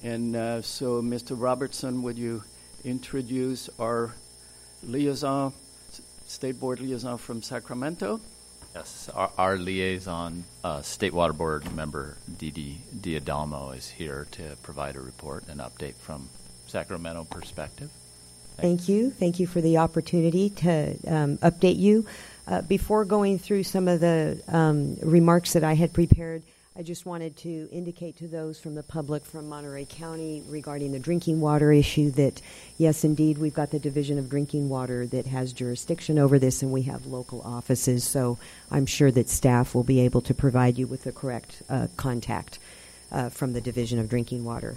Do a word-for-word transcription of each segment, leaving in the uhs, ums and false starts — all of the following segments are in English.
And uh, so, Mister Robertson, would you introduce our liaison, State Board liaison from Sacramento? Yes, our, our liaison, uh, State Water Board member Didi Diadamo is here to provide a report and update from Sacramento perspective. Thank you. Thank you for the opportunity to um, update you. Uh, before going through some of the um, remarks that I had prepared, I just wanted to indicate to those from the public from Monterey County regarding the drinking water issue that, yes, indeed, we've got the Division of Drinking Water that has jurisdiction over this, and we have local offices, so I'm sure that staff will be able to provide you with the correct uh, contact uh, from the Division of Drinking Water.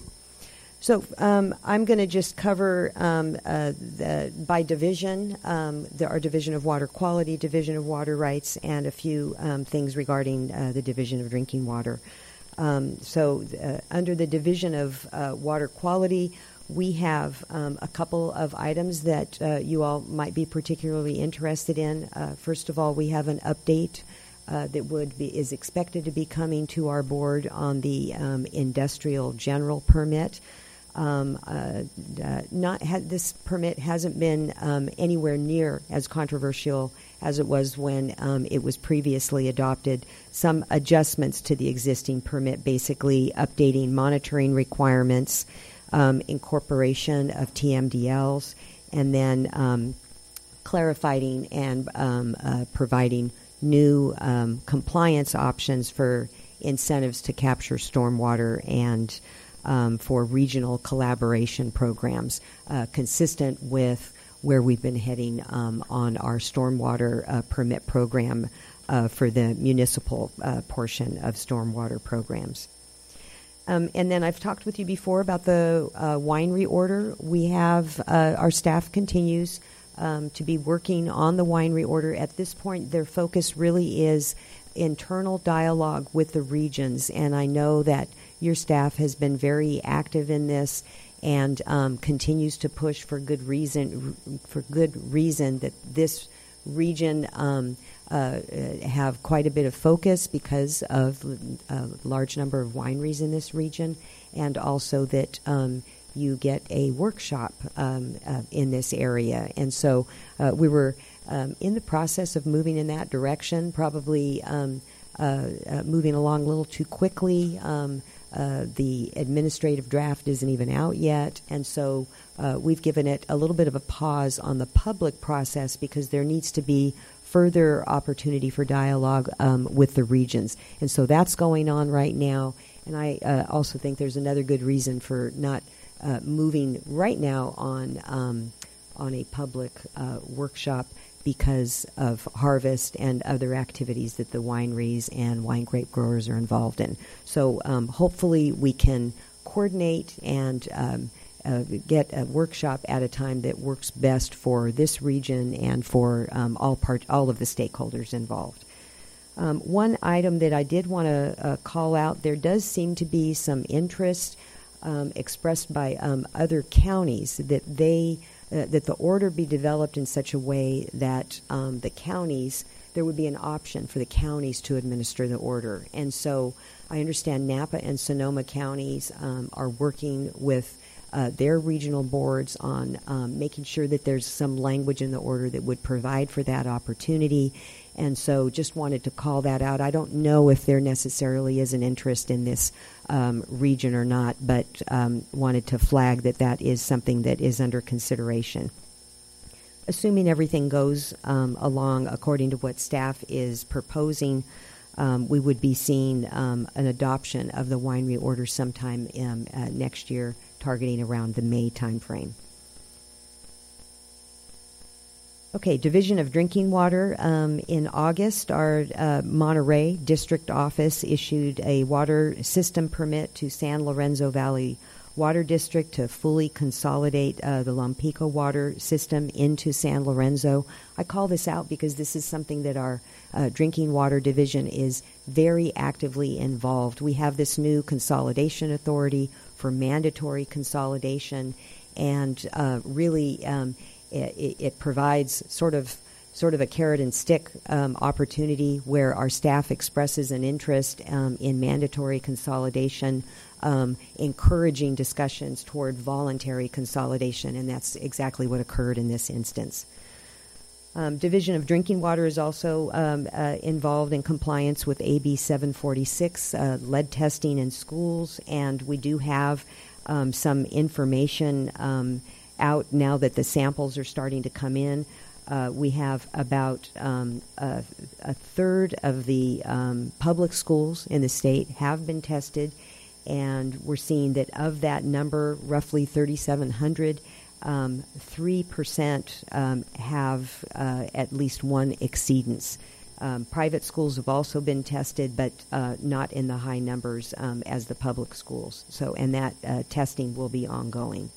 So um, I'm going to just cover um, uh, the, by division, um, the, our Division of Water Quality, Division of Water Rights, and a few um, things regarding uh, the Division of Drinking Water. Um, so uh, under the Division of uh, Water Quality, we have um, a couple of items that uh, you all might be particularly interested in. Uh, first of all, we have an update Uh, that would be is expected to be coming to our board on the um, industrial general permit. Um, uh, uh, not had, this permit hasn't been um, anywhere near as controversial as it was when um, it was previously adopted. Some adjustments to the existing permit, basically updating monitoring requirements, um, incorporation of T M D Ls, and then um, clarifying and um, uh, providing new um, compliance options for incentives to capture stormwater and um, for regional collaboration programs, uh, consistent with where we've been heading um, on our stormwater uh, permit program uh, for the municipal uh, portion of stormwater programs. Um, and then I've talked with you before about the uh, wine reorder. We have, uh, our staff continues Um, to be working on the wine reorder. At this point, their focus really is internal dialogue with the regions, and I know that your staff has been very active in this and um, continues to push for good reason. For good reason that this region um, uh, have quite a bit of focus because of a large number of wineries in this region, and also that Um, you get a workshop um, uh, in this area. And so uh, we were um, in the process of moving in that direction, probably um, uh, uh, moving along a little too quickly. Um, uh, the administrative draft isn't even out yet, and so uh, we've given it a little bit of a pause on the public process because there needs to be further opportunity for dialogue um, with the regions. And so that's going on right now. And I uh, also think there's another good reason for not Uh, moving right now on um, on a public uh, workshop because of harvest and other activities that the wineries and wine grape growers are involved in. So um, hopefully we can coordinate and um, uh, get a workshop at a time that works best for this region and for um, all part all of the stakeholders involved. Um, one item that I did want to uh, call out: there does seem to be some interest Um, expressed by um, other counties that they uh, that the order be developed in such a way that um, the counties, there would be an option for the counties to administer the order. And so I understand Napa and Sonoma counties um, are working with uh, their regional boards on um, making sure that there's some language in the order that would provide for that opportunity. And so just wanted to call that out. I don't know if there necessarily is an interest in this um, region or not, but um, wanted to flag that that is something that is under consideration. Assuming everything goes um, along according to what staff is proposing, um, we would be seeing um, an adoption of the wine reorder sometime um, uh, next year, targeting around the May timeframe. Okay, Division of Drinking Water. Um, in August, our uh, Monterey District Office issued a water system permit to San Lorenzo Valley Water District to fully consolidate uh, the Lompico water system into San Lorenzo. I call this out because this is something that our uh, Drinking Water Division is very actively involved. We have this new consolidation authority for mandatory consolidation, and uh, really um, It, it provides sort of sort of a carrot and stick um, opportunity where our staff expresses an interest um, in mandatory consolidation um, encouraging discussions toward voluntary consolidation, and that's exactly what occurred in this instance. Um, Division of Drinking Water is also um, uh, involved in compliance with A B seven forty-six, uh, lead testing in schools, and we do have um, some information um, out now that the samples are starting to come in. Uh, we have about um, a, a third of the um, public schools in the state have been tested, and we're seeing that of that number, roughly thirty-seven hundred, Um, three percent um, have uh, at least one exceedance. Um, private schools have also been tested, but uh, not in the high numbers um, as the public schools. So, and that uh, testing will be ongoing.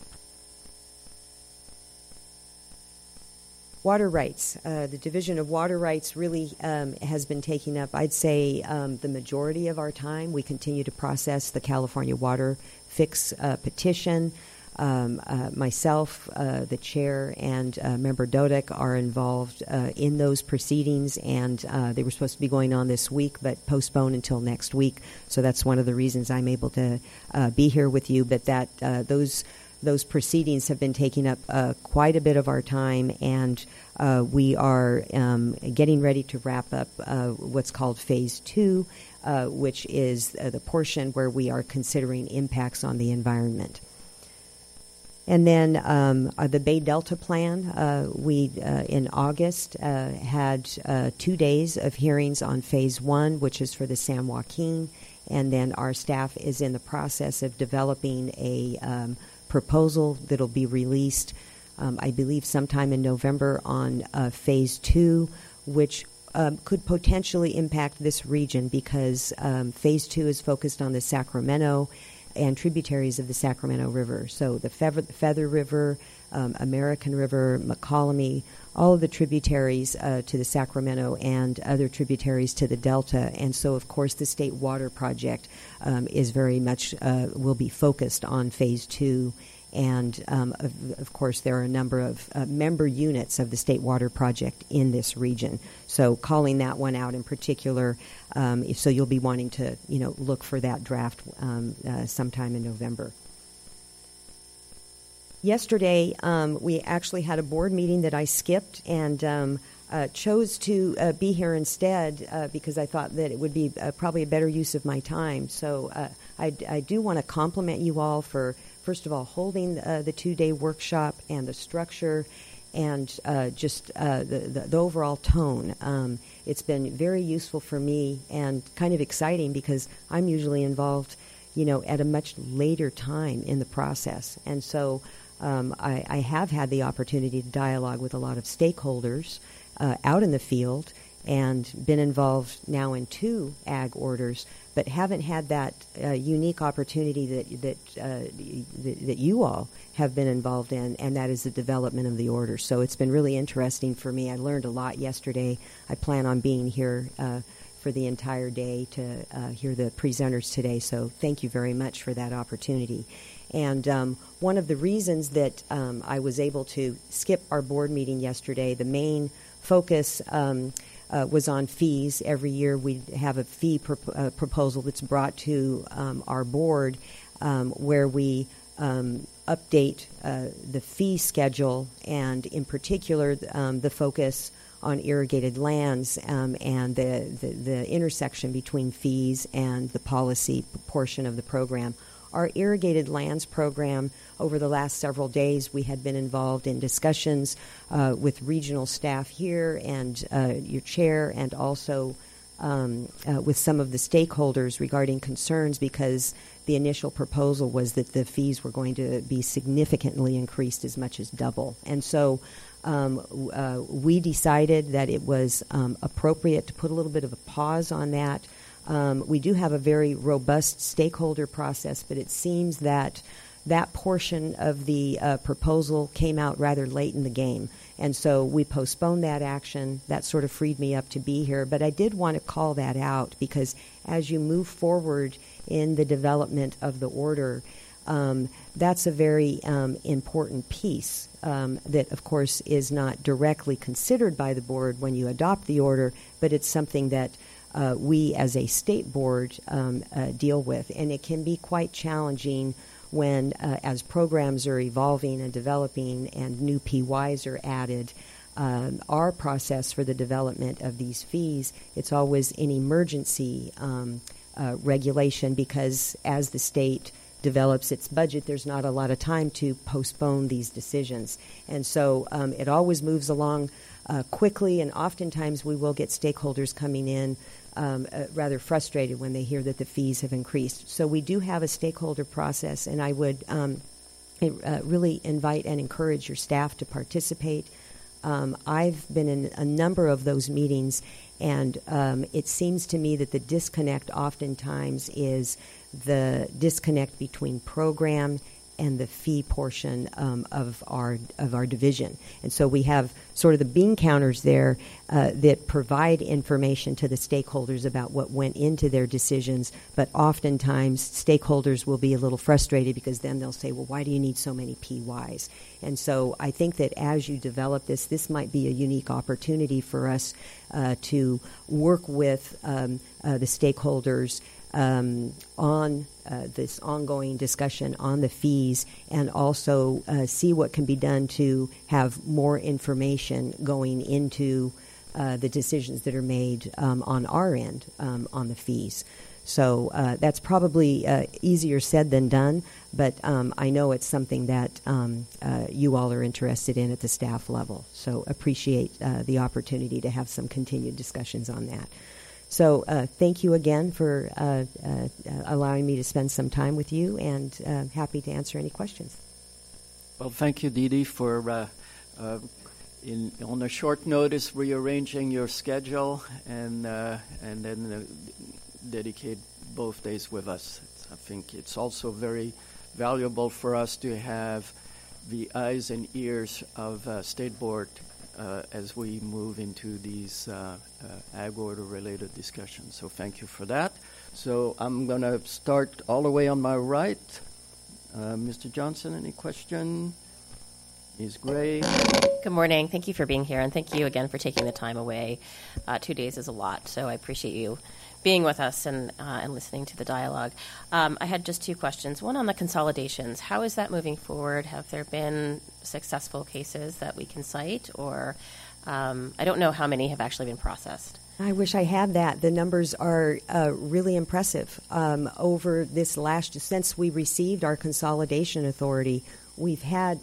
Water rights. Uh, the Division of Water Rights really um, has been taking up, I'd say, um, the majority of our time. We continue to process the California Water Fix uh, petition. Um, uh, myself, uh, the chair, and uh, Member Dodek are involved uh, in those proceedings, and uh, they were supposed to be going on this week, but postponed until next week. So that's one of the reasons I'm able to uh, be here with you. But that uh, those those proceedings have been taking up uh, quite a bit of our time, and uh, we are um, getting ready to wrap up uh, what's called Phase Two, uh, which is uh, the portion where we are considering impacts on the environment. And then um, uh, the Bay Delta Plan, uh, we uh, in August uh, had uh, two days of hearings on Phase One, which is for the San Joaquin, and then our staff is in the process of developing a um, proposal that'll be released, um, I believe, sometime in November on uh, Phase Two, which um, could potentially impact this region because um, Phase Two is focused on the Sacramento and tributaries of the Sacramento River. So the Feather, Feather River, um, American River, McCollum, all of the tributaries uh, to the Sacramento and other tributaries to the Delta. And so, of course, the State Water Project um, is very much, uh, will be focused on Phase Two. And, um, of, of course, there are a number of uh, member units of the State Water Project in this region. So calling that one out in particular, um, if, so you'll be wanting to, you know, look for that draft um, uh, sometime in November. Yesterday, um, we actually had a board meeting that I skipped and um, uh, chose to uh, be here instead uh, because I thought that it would be uh, probably a better use of my time. So uh, I, I do want to compliment you all for, first of all, holding uh, the two-day workshop and the structure and uh, just uh, the, the, the overall tone. Um, it's been very useful for me and kind of exciting because I'm usually involved, you know, at a much later time in the process. And so um, I, I have had the opportunity to dialogue with a lot of stakeholders uh, out in the field and been involved now in two ag orders, but haven't had that uh, unique opportunity that that, uh, that that you all have been involved in, and that is the development of the order. So it's been really interesting for me. I learned a lot yesterday. I plan on being here uh, for the entire day to uh, hear the presenters today, so thank you very much for that opportunity. And um, one of the reasons that um, I was able to skip our board meeting yesterday, the main focus um, Uh, was on fees. Every year we have a fee pro- uh, proposal that's brought to um, our board um, where we um, update uh, the fee schedule, and in particular um, the focus on irrigated lands um, and the, the, the intersection between fees and the policy portion of the program. Our irrigated lands program, over the last several days, we had been involved in discussions uh, with regional staff here and uh, your chair, and also um, uh, with some of the stakeholders regarding concerns, because the initial proposal was that the fees were going to be significantly increased, as much as double. And so um, uh, we decided that it was um, appropriate to put a little bit of a pause on that. Um, we do have a very robust stakeholder process, but it seems that that portion of the uh, proposal came out rather late in the game. And so we postponed that action. That sort of freed me up to be here. But I did want to call that out because as you move forward in the development of the order, um, that's a very um, important piece um, that, of course, is not directly considered by the board when you adopt the order, but it's something that uh, we as a state board um, uh, deal with. And it can be quite challenging when, uh, as programs are evolving and developing and new P Ys are added, um, our process for the development of these fees, it's always an emergency um, uh, regulation, because as the state develops its budget, there's not a lot of time to postpone these decisions. And so um, it always moves along uh, quickly, and oftentimes we will get stakeholders coming in um, uh, rather frustrated when they hear that the fees have increased. So we do have a stakeholder process, and I would um, uh, really invite and encourage your staff to participate. Um, I've been in a number of those meetings, and um, it seems to me that the disconnect oftentimes is the disconnect between program and the fee portion um, of our of our division. And so we have sort of the bean counters there uh, that provide information to the stakeholders about what went into their decisions, but oftentimes stakeholders will be a little frustrated because then they'll say, well, why do you need so many P Ys? And so I think that as you develop this, this might be a unique opportunity for us uh, to work with um, uh, the stakeholders Um, on uh, this ongoing discussion on the fees, and also uh, see what can be done to have more information going into uh, the decisions that are made um, on our end um, on the fees. So uh, that's probably uh, easier said than done, but um, I know it's something that um, uh, you all are interested in at the staff level. So appreciate uh, the opportunity to have some continued discussions on that. So uh, thank you again for uh, uh, allowing me to spend some time with you, and uh, happy to answer any questions. Well, thank you, Dee Dee, for uh, uh, in, on a short notice rearranging your schedule and uh, and then uh, dedicate both days with us. I think it's also very valuable for us to have the eyes and ears of uh, State Board Uh, as we move into these uh, uh, ag order-related discussions. So thank you for that. So I'm going to start all the way on my right. Uh, Mister Johnson, any question? Miz Gray. Good morning. Thank you for being here, and thank you again for taking the time away. Uh, two days is a lot, so I appreciate you being with us and uh, and listening to the dialogue. Um, I had just two questions. One on the consolidations. How is that moving forward? Have there been successful cases that we can cite, or um, I don't know how many have actually been processed? I wish I had that. The numbers are uh, really impressive. Um, over this last, since we received our consolidation authority, we've had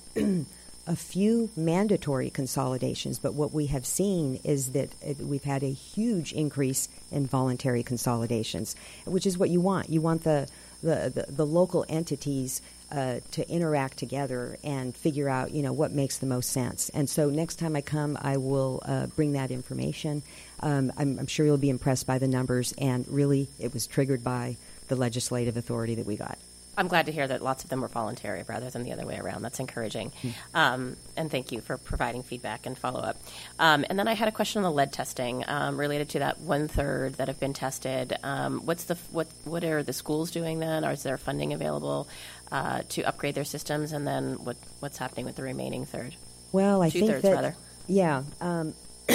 a few mandatory consolidations, but what we have seen is that it, we've had a huge increase in voluntary consolidations, which is what you want. You want the the, the, the local entities uh, to interact together and figure out, you know, what makes the most sense. And so next time I come, I will uh, bring that information. Um, I'm, I'm sure you'll be impressed by the numbers, and really it was triggered by the legislative authority that we got. I'm glad to hear that lots of them were voluntary rather than the other way around. That's encouraging. Mm-hmm. Um, and thank you for providing feedback and follow-up. Um, and then I had a question on the lead testing um, related to that one-third that have been tested. Um, what's the what What are the schools doing then? Or is there funding available uh, to upgrade their systems? And then what what's happening with the remaining third? Well, I think Two-thirds, that, rather. Yeah. Um,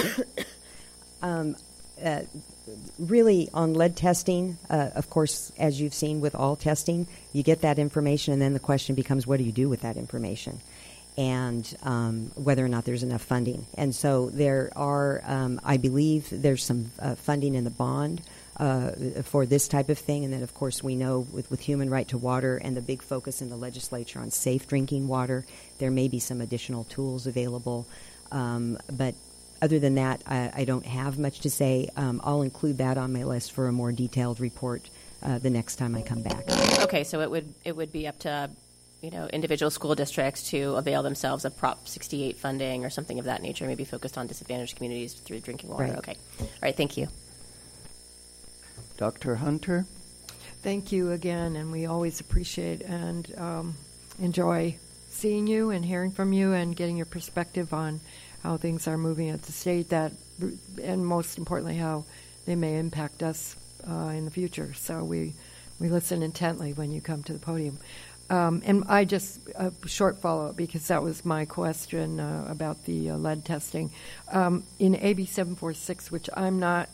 um, uh, really, on lead testing, uh, of course, as you've seen with all testing, you get that information, and then the question becomes, what do you do with that information? And um, whether or not there's enough funding. And so there are, um, I believe, there's some uh, funding in the bond uh, for this type of thing. And then, of course, we know with, with human right to water and the big focus in the legislature on safe drinking water, there may be some additional tools available. Um, but Other than that, I, I don't have much to say. Um, I'll include that on my list for a more detailed report uh, the next time I come back. Okay, so it would it would be up to, you know, individual school districts to avail themselves of Prop sixty-eight funding or something of that nature, maybe focused on disadvantaged communities through drinking water. Right. Okay, all right, thank you. Doctor Hunter. Thank you again, and we always appreciate and um, enjoy seeing you and hearing from you and getting your perspective on how things are moving at the state, that, and most importantly, how they may impact us uh, in the future. So we we listen intently when you come to the podium. Um, and I just, a short follow-up, because that was my question uh, about the uh, lead testing. Um, in A B seven forty-six, which I'm not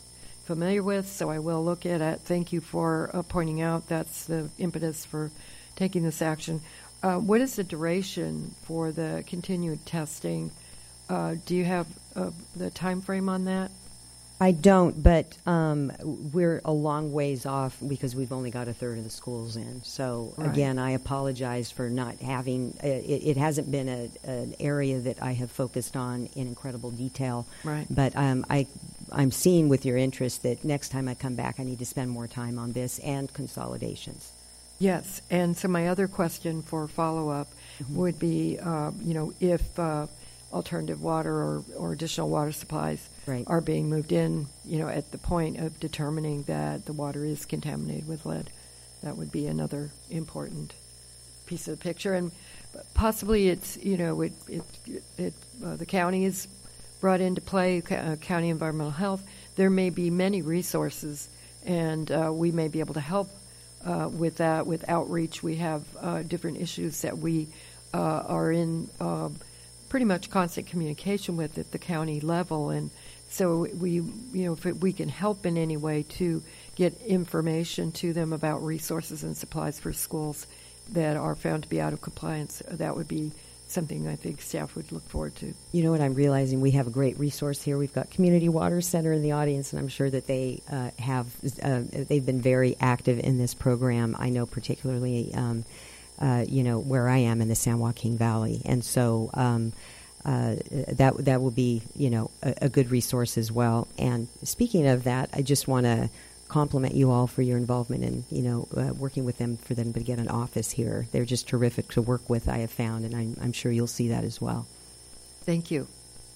familiar with, so I will look at it. Thank you for uh, pointing out that's the impetus for taking this action. Uh, what is the duration for the continued testing? Uh, do you have uh, the time frame on that? I don't, but um, we're a long ways off because we've only got a third of the schools in. So, Right. again, I apologize for not having, uh, it, it hasn't been a, an area that I have focused on in incredible detail. Right. But um, I, I'm seeing with your interest that next time I come back, I need to spend more time on this and consolidations. Yes, and so my other question for follow-up Mm-hmm. would be, uh, you know, if uh, alternative water or, or additional water supplies Right. are being moved in, you know, at the point of determining that the water is contaminated with lead. That would be another important piece of the picture. And possibly it's, you know, it, it, it, uh, the county is brought into play, uh, county environmental health. There may be many resources, and uh, we may be able to help uh, with that, with outreach. We have uh, different issues that we uh, are in uh, pretty much constant communication with at the county level, and so we, you know, if it, we can help in any way to get information to them about resources and supplies for schools that are found to be out of compliance, that would be something I think staff would look forward to. You know what I'm realizing? We have a great resource here. We've got Community Water Center in the audience, and I'm sure that they uh, have, uh, they've been very active in this program. I know particularly, um, uh, you know, where I am in the San Joaquin Valley. And so um, uh, that that will be, you know, a, a good resource as well. And speaking of that, I just want to compliment you all for your involvement in, you know, uh, working with them for them to get an office here. They're just terrific to work with, I have found, and I'm, I'm sure you'll see that as well. Thank you.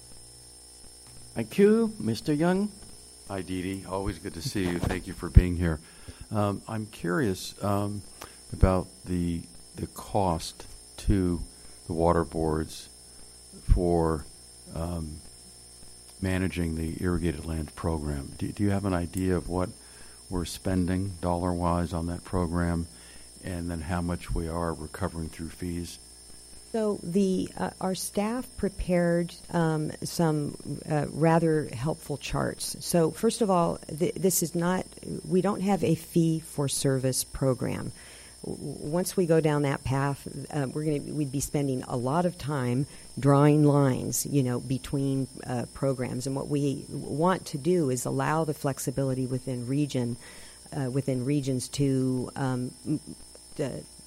Thank you. Mister Young? Hi, Dee Dee. Always good to see you. Thank you for being here. Um, I'm curious um, about the the cost to the water boards for um, managing the irrigated land program. Do, do you have an idea of what we're spending dollar-wise on that program, and then how much we are recovering through fees? So the uh, our staff prepared um, some uh, rather helpful charts. So first of all, th- this is not, we don't have a fee-for-service program. W- once we go down that path, uh, we're going to we'd be spending a lot of time drawing lines, you know, between uh, programs. And what we want to do is allow the flexibility within region, uh, within regions to um, uh,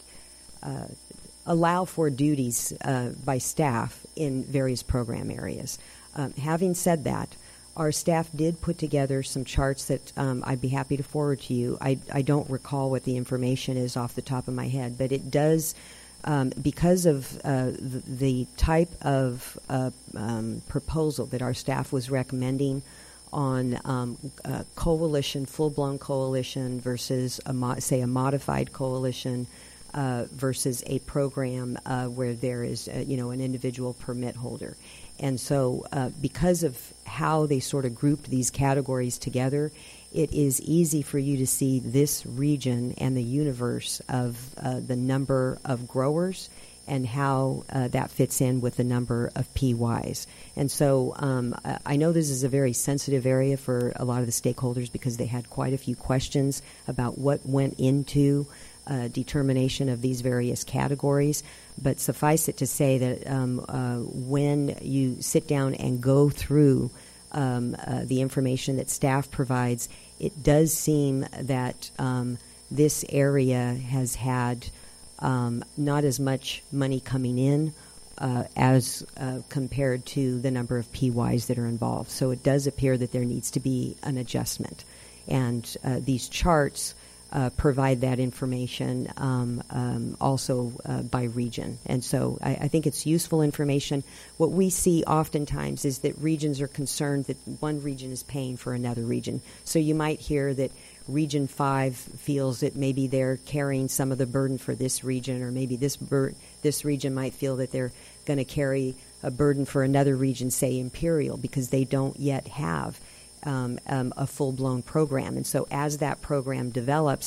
uh, allow for duties uh, by staff in various program areas. Um, having said that, our staff did put together some charts that um, I'd be happy to forward to you. I, I don't recall what the information is off the top of my head, but it does, um, because of uh, the, the type of uh, um, proposal that our staff was recommending on um, a coalition, full-blown coalition versus, a mo- say, a modified coalition, Uh, versus a program uh, where there is, uh, you know, an individual permit holder. And so uh, because of how they sort of grouped these categories together, it is easy for you to see this region and the universe of uh, the number of growers and how uh, that fits in with the number of P Ys. And so um, I know this is a very sensitive area for a lot of the stakeholders because they had quite a few questions about what went into Uh, determination of these various categories, but suffice it to say that um, uh, when you sit down and go through um, uh, the information that staff provides, it does seem that um, this area has had um, not as much money coming in uh, as uh, compared to the number of P Ys that are involved. So it does appear that there needs to be an adjustment. And uh, these charts Uh, provide that information um, um, also uh, by region. And so I, I think it's useful information. What we see oftentimes is that regions are concerned that one region is paying for another region. So you might hear that Region five feels that maybe they're carrying some of the burden for this region, or maybe this bur- this region might feel that they're going to carry a burden for another region, say Imperial, because they don't yet have Um, um, a full-blown program. And so as that program develops,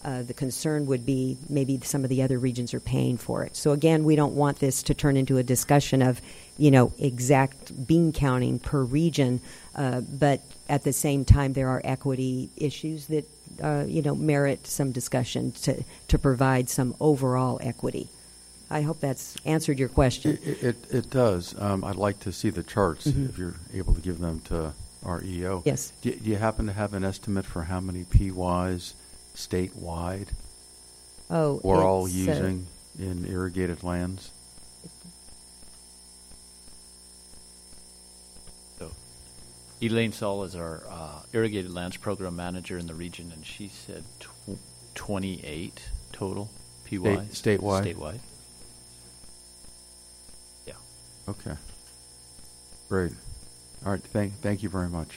Uh, the concern would be maybe some of the other regions are paying for it. So again, we don't want this to turn into a discussion of, you know, exact bean counting per region, uh, but at the same time, there are equity issues that, uh, you know, merit some discussion to, to provide some overall equity. I hope that's answered your question. It, it, it does. Um, I'd like to see the charts, Mhm. if you're able to give them to our E O. Yes. Do, do you happen to have an estimate for how many P Ys statewide Oh, we're all it's, uh, using in irrigated lands? So, Elaine Saul is our uh, irrigated lands program manager in the region, and she said tw- twenty-eight total P Ys. State- statewide? Statewide. Yeah. Okay. Great. All right. Thank, thank you very much.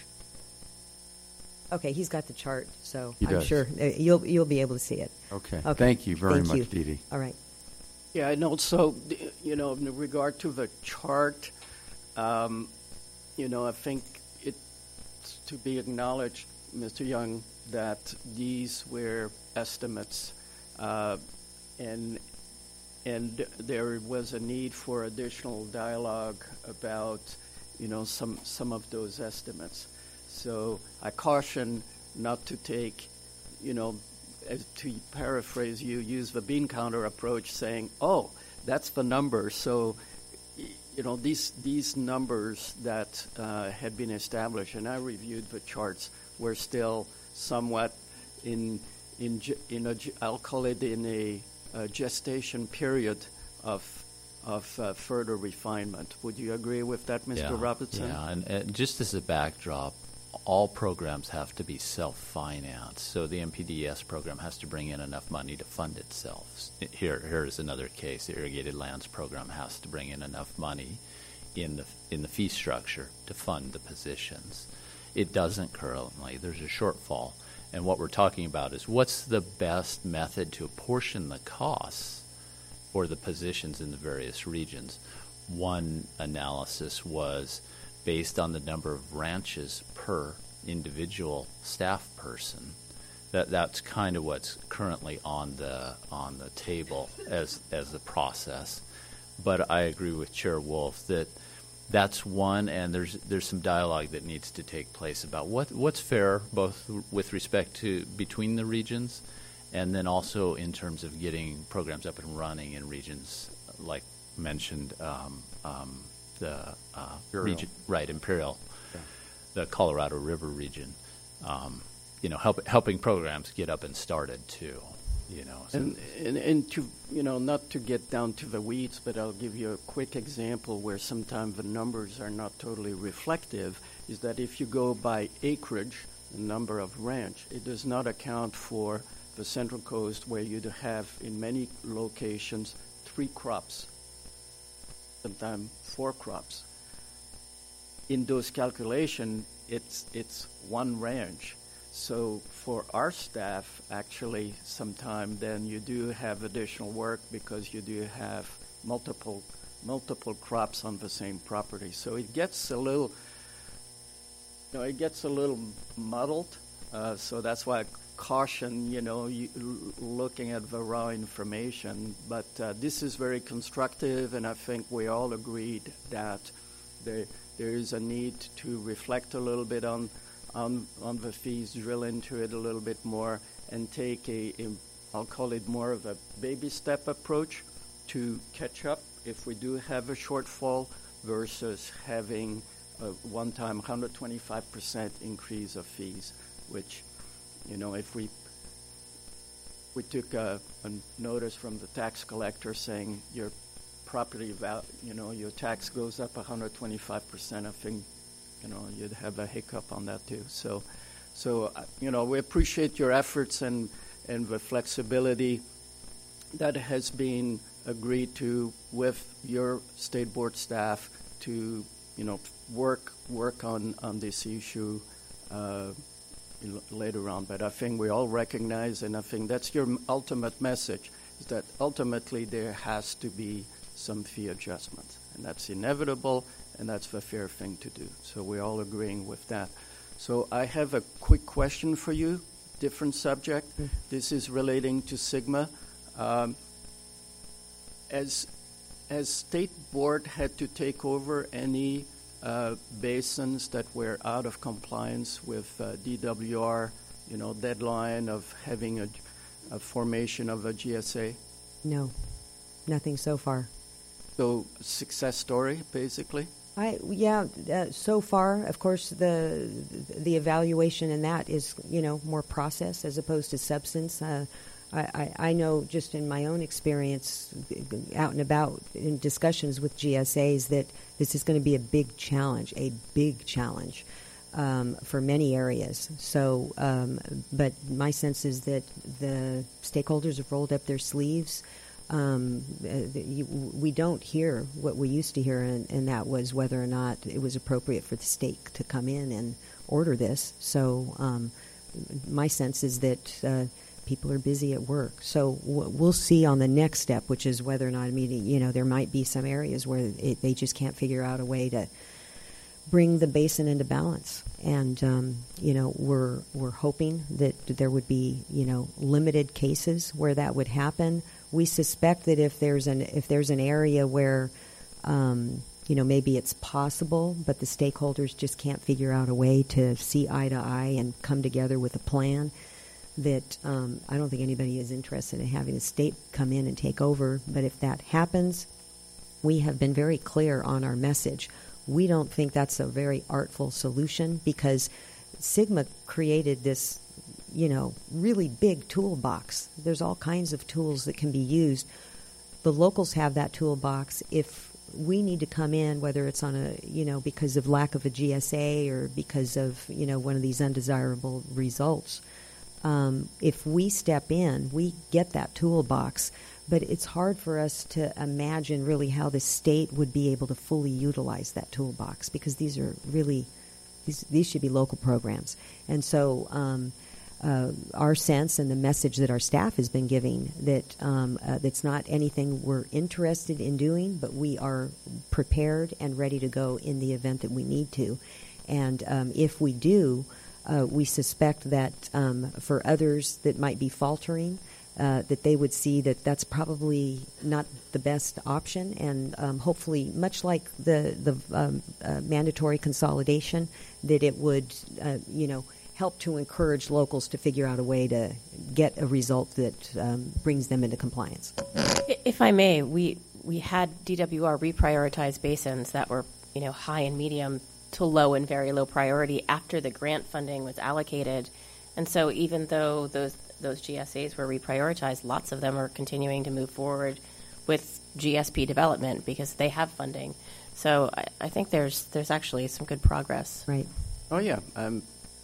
Okay, he's got the chart, so He I'm does. sure uh, you'll you'll be able to see it. Okay. Okay. Thank you very Thank much, you. Dee Dee. All right. Yeah, and also, th- you know, in regard to the chart, um, you know, I think it's to be acknowledged, Mister Young, that these were estimates, uh, and and there was a need for additional dialogue about, you know, some some of those estimates. So I caution not to take, you know, as to paraphrase you, use the bean counter approach, saying, "Oh, that's the number." So, y- you know, these these numbers that uh, had been established, and I reviewed the charts, were still somewhat in in ge- in a ge- I'll call it in a, a gestation period of of uh, further refinement. Would you agree with that, Mister Yeah, Robertson? Yeah, and, and just as a backdrop, all programs have to be self-financed. So the M P D E S program has to bring in enough money to fund itself. S- Here, here is another case. The Irrigated Lands program has to bring in enough money in the in the fee structure to fund the positions. It doesn't currently. There's a shortfall. And what we're talking about is what's the best method to apportion the costs for the positions in the various regions. One analysis was based on the number of ranches per individual staff person. That that's kind of what's currently on the on the table as as the process. But I agree with Chair Wolf that that's one, and there's there's some dialogue that needs to take place about what what's fair, both with respect to between the regions, and then also in terms of getting programs up and running in regions like mentioned, um, um, the uh, Imperial. region, right, Imperial, Yeah. the Colorado River region, um, you know, help, helping programs get up and started too, you know. So And, and, and to, you know, not to get down to the weeds, but I'll give you a quick example where sometimes the numbers are not totally reflective, is that if you go by acreage, the number of ranch, it does not account for the Central Coast where you'd have, in many locations, three crops, sometimes four crops. In those calculations, it's, it's one ranch. So for our staff, actually, sometime then you do have additional work because you do have multiple multiple crops on the same property. So it gets a little, you know, it gets a little muddled. Uh, so that's why I caution, you know, you, l- looking at the raw information. But uh, this is very constructive, and I think we all agreed that there there is a need to reflect a little bit on. On, on the fees, drill into it a little bit more, and take a, a, I'll call it more of a baby step approach to catch up if we do have a shortfall versus having a one-time one hundred twenty-five percent increase of fees, which, you know, if we we took a, a notice from the tax collector saying your property value, you know, your tax goes up one hundred twenty-five percent, I think, you know, you'd have a hiccup on that too. So, so uh, you know, we appreciate your efforts and, and the flexibility that has been agreed to with your state board staff to, you know, work work on, on this issue uh, l- later on. But I think we all recognize, and I think that's your m- ultimate message, is that ultimately there has to be some fee adjustments, and that's inevitable. And that's the fair thing to do. So we're all agreeing with that. So I have a quick question for you different subject. Mm. This is relating to SGMA. Um, as as State Board had to take over any uh, basins that were out of compliance with uh, D W R, you know, deadline of having a, a formation of a G S A? No, nothing so far. So success story, basically? I yeah. Uh, so far, of course, the the evaluation in that is, you know, more process as opposed to substance. Uh, I, I, I know just in my own experience, out and about in discussions with G S As, that this is going to be a big challenge, a big challenge um, for many areas. So, um, but my sense is that the stakeholders have rolled up their sleeves. Um, uh, you, we don't hear what we used to hear, and, and that was whether or not it was appropriate for the state to come in and order this. So um, my sense is that uh, people are busy at work. So w- we'll see on the next step, which is whether or not, I mean, you know, there might be some areas where it, they just can't figure out a way to bring the basin into balance. And, um, you know, we're we're hoping that there would be, you know, limited cases where that would happen. We suspect that if there's an if there's an area where, um, you know, maybe it's possible, but the stakeholders just can't figure out a way to see eye to eye and come together with a plan, that um, I don't think anybody is interested in having the state come in and take over. But if that happens, we have been very clear on our message. We don't think that's a very artful solution, because SGMA created this, you know, really big toolbox. There's all kinds of tools that can be used. The locals have that toolbox. If we need to come in, whether it's on a, you know, because of lack of a G S A or because of, you know, one of these undesirable results, um, if we step in, we get that toolbox. But it's hard for us to imagine really how the state would be able to fully utilize that toolbox, because these are really, these, these should be local programs. And so um, uh, our sense and the message that our staff has been giving, that um, uh, that's not anything we're interested in doing, but we are prepared and ready to go in the event that we need to. And um, if we do, uh, we suspect that um, for others that might be faltering, Uh, that they would see that that's probably not the best option, and um, hopefully, much like the the um, uh, mandatory consolidation, that it would, uh, you know, help to encourage locals to figure out a way to get a result that um, brings them into compliance. If I may, we we had D W R reprioritize basins that were, you know, high and medium to low and very low priority after the grant funding was allocated, and so even though those those G S As were reprioritized, lots of them are continuing to move forward with G S P development because they have funding. So I, I think there's there's actually some good progress. Right. Oh, yeah. I'm,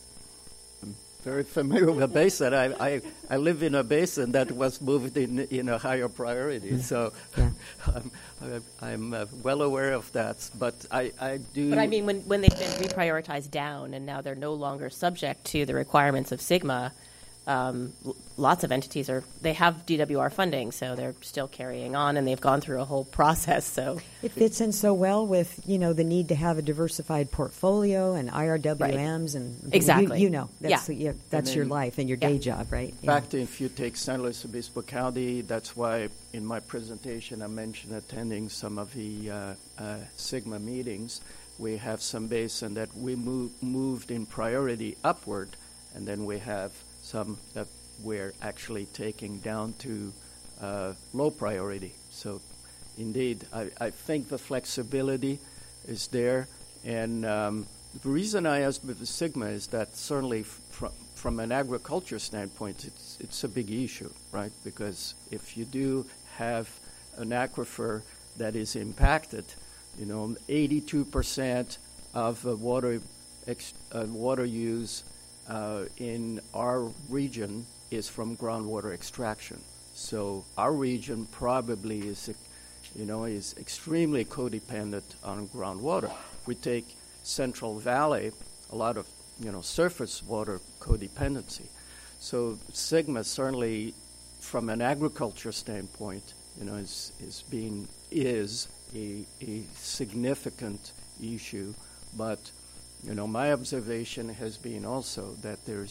I'm very familiar with a basin. I, I, I live in a basin that was moved in, in a higher priority. Yeah. So yeah. I'm, I'm uh, well aware of that. But I, I do... But I mean, when, when they've been reprioritized down and now they're no longer subject to the requirements of SGMA, Um, l- lots of entities are, they have D W R funding, so they're still carrying on, and they've gone through a whole process. So it fits in so well with, you know, the need to have a diversified portfolio and I R W Ms, right. and exactly, you, you know, that's yeah. yeah, that's then, your life and your yeah. day job, right? In fact, yeah. If you take San Luis Obispo County, that's why in my presentation I mentioned attending some of the uh, uh, SGMA meetings. We have some basin that we move, moved in priority upward, and then we have some that we're actually taking down to uh, low priority. So, indeed, I, I think the flexibility is there. And um, the reason I asked with the SGMA is that certainly fr- from an agriculture standpoint, it's it's a big issue, right? Because if you do have an aquifer that is impacted, you know, eighty-two percent of the water ex- uh, water use Uh, in our region is from groundwater extraction. So our region probably is, you know, is extremely codependent on groundwater. We take Central Valley, a lot of, you know, surface water codependency. So SGMA certainly, from an agriculture standpoint, you know, is is being is a, a significant issue, but you know, my observation has been also that there's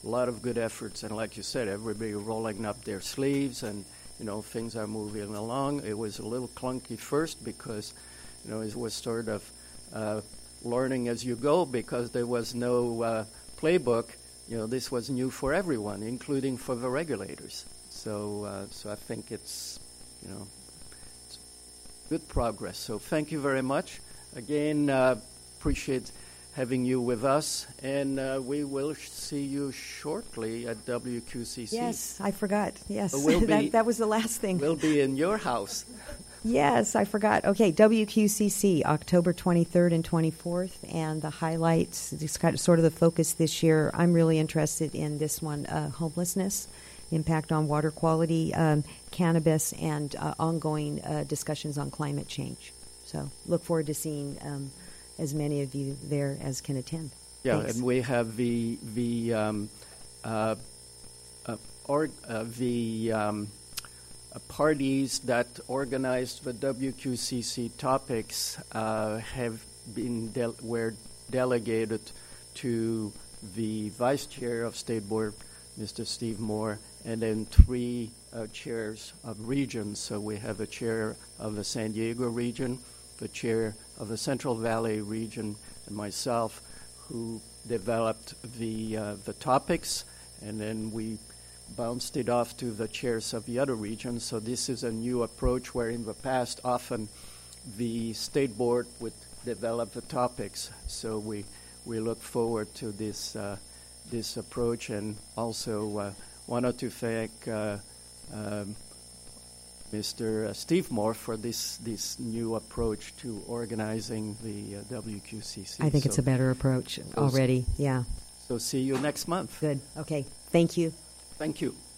a lot of good efforts, and like you said, everybody rolling up their sleeves, and you know things are moving along. It was a little clunky first because you know it was sort of uh, learning as you go because there was no uh, playbook. You know, this was new for everyone, including for the regulators. So, uh, so I think it's you know it's good progress. So thank you very much again. Uh, appreciate having you with us, and uh, we will sh- see you shortly at W Q C C. Yes, I forgot. Yes, We'll be- that, that was the last thing. We'll be in your house. Yes, I forgot. Okay, W Q C C, October twenty-third and twenty-fourth, and the highlights, it's kind of sort of the focus this year. I'm really interested in this one, uh, homelessness, impact on water quality, um, cannabis, and uh, ongoing uh, discussions on climate change. So look forward to seeing um, as many of you there as can attend. Yeah, Thanks. and we have the the um, uh, uh, or uh, the um, uh, parties that organized the W Q C C topics uh, have been del- were delegated to the vice chair of State Board, Mister Steve Moore, and then three uh, chairs of regions. So we have a chair of the San Diego region, the chair of the Central Valley region, and myself, who developed the uh, the topics, and then we bounced it off to the chairs of the other regions. So this is a new approach where in the past often the state board would develop the topics. So we we look forward to this uh, this approach, and also uh, wanted to thank uh, um, Mister Steve Moore for this this new approach to organizing the uh, W Q C C. I think so, it's a better approach already. Yeah, So see you next month. good. Okay, thank you. Thank you.